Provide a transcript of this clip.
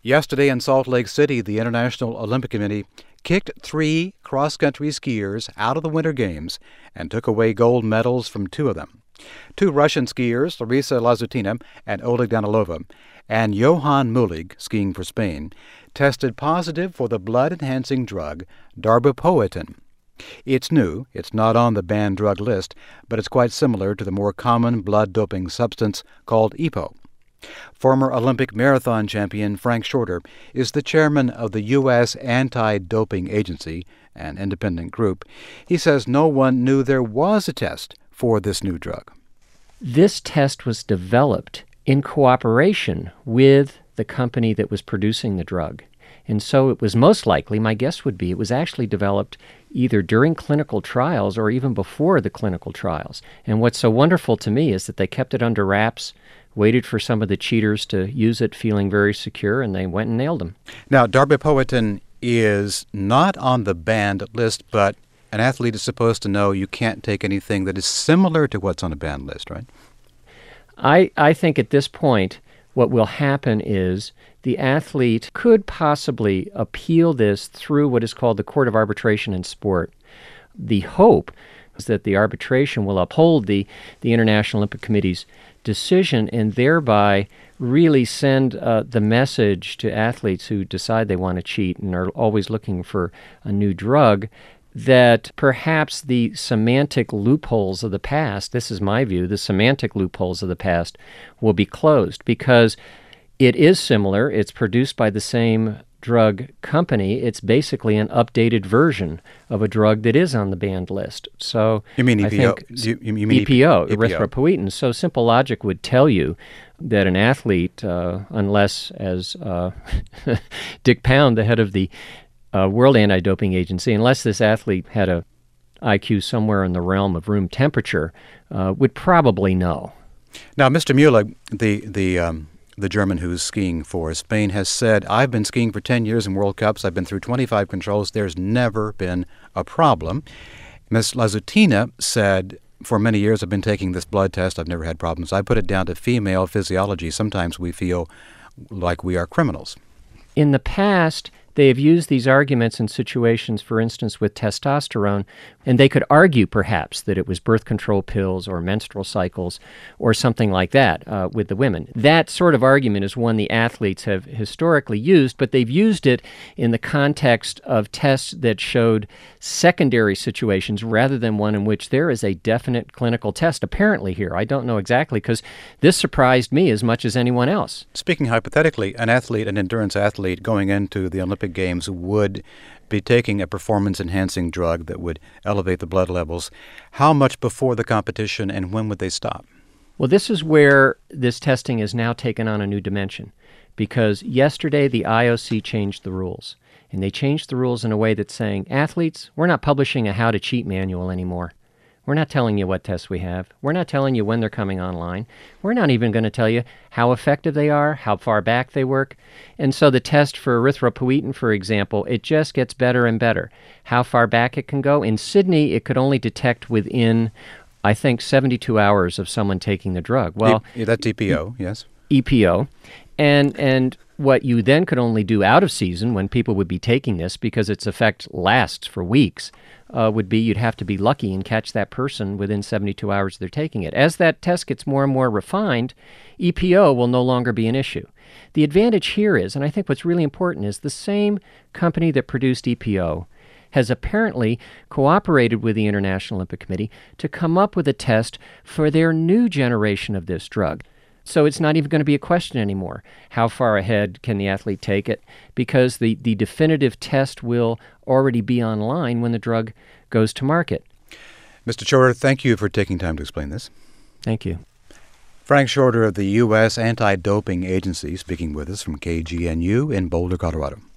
Yesterday in Salt Lake City, the International Olympic Committee kicked 3 cross-country skiers out of the Winter Games and took away gold medals from 2 of them. 2 Russian skiers, Larisa Lazutina and Oleg Danilova, and Johan Mulig, skiing for Spain, tested positive for the blood-enhancing drug darbepoetin. It's new, it's not on the banned drug list, but it's quite similar to the more common blood-doping substance called EPO. Former Olympic marathon champion Frank Shorter is the chairman of the U.S. Anti-Doping Agency, an independent group. He says no one knew there was a test for this new drug. This test was developed in cooperation with the company that was producing the drug. And so it was most likely, my guess would be, it was actually developed either during clinical trials or even before the clinical trials. And what's so wonderful to me is that they kept it under wraps, waited for some of the cheaters to use it feeling very secure, and they went and nailed them. Now, darbepoetin is not on the banned list, but an athlete is supposed to know you can't take anything that is similar to what's on a banned list, right? I think at this point, what will happen is the athlete could possibly appeal this through what is called the Court of Arbitration in Sport. The hope is that the arbitration will uphold the International Olympic Committee's decision and thereby really send the message to athletes who decide they want to cheat and are always looking for a new drug that perhaps the semantic loopholes of the past, this is my view, the semantic loopholes of the past will be closed because it is similar. It's produced by the same drug company. It's basically an updated version of a drug that is on the banned list. So you mean EPO? You mean EPO, erythropoietin. So simple logic would tell you that an athlete, unless as Dick Pound, the head of the World Anti-Doping Agency, unless this athlete had a IQ somewhere in the realm of room temperature, would probably know. Now, Mr. Mulig, the German who's skiing for Spain, has said, I've been skiing for 10 years in World Cups. I've been through 25 controls. There's never been a problem. Ms. Lazutina said, for many years I've been taking this blood test. I've never had problems. I put it down to female physiology. Sometimes we feel like we are criminals. In the past, they have used these arguments in situations, for instance, with testosterone, and they could argue perhaps that it was birth control pills or menstrual cycles or something like that with the women. That sort of argument is one the athletes have historically used, but they've used it in the context of tests that showed secondary situations rather than one in which there is a definite clinical test apparently here. I don't know exactly because this surprised me as much as anyone else. Speaking hypothetically, an endurance athlete going into the Olympic Games would be taking a performance-enhancing drug that would elevate the blood levels. How much before the competition and when would they stop? Well, this is where this testing has now taken on a new dimension because yesterday the IOC changed the rules. And they changed the rules in a way that's saying, athletes, we're not publishing a how-to-cheat manual anymore. We're not telling you what tests we have. We're not telling you when they're coming online. We're not even going to tell you how effective they are, how far back they work. And so the test for erythropoietin, for example, it just gets better and better. How far back it can go. In Sydney, it could only detect within, I think, 72 hours of someone taking the drug. Well, that's EPO, yes. EPO. And what you then could only do out of season when people would be taking this because its effect lasts for weeks would be you'd have to be lucky and catch that person within 72 hours they're taking it. As that test gets more and more refined, EPO will no longer be an issue. The advantage here is, and I think what's really important, is the same company that produced EPO has apparently cooperated with the International Olympic Committee to come up with a test for their new generation of this drug. So it's not even going to be a question anymore. How far ahead can the athlete take it? Because the definitive test will already be online when the drug goes to market. Mr. Shorter, thank you for taking time to explain this. Thank you. Frank Shorter of the U.S. Anti-Doping Agency speaking with us from KGNU in Boulder, Colorado.